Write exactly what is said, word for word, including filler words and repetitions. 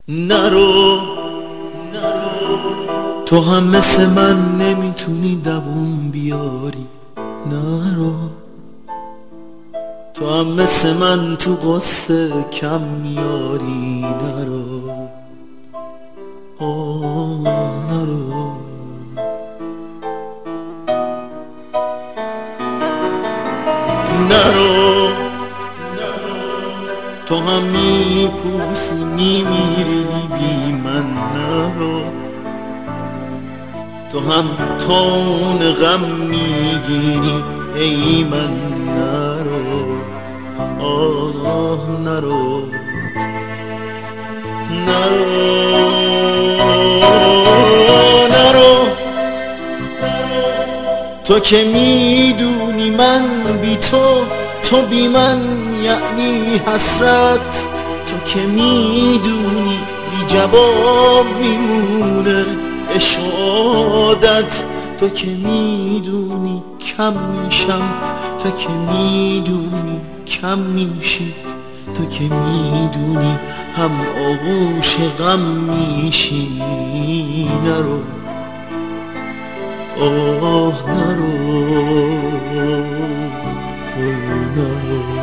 نرو نرو، تو هم مثل من نمیتونی دووم بیاری. نرو، تو هم مثل من تو قصه کم میاری. نرو آه نرو، نرو تو هم میپوسی میمیری بی من. نرو، تو هم تون غم میگیری ای من. نرو آه نرو نرو نرو، تو که میدونی من بی تو، تو بی من یعنی حسرت. تو که میدونی بی جواب میمونه عشق. تو که میدونی کم میشم، تو که میدونی کم میشی، تو که میدونی هم آغوش غم میشی. نرو آه نرو نرو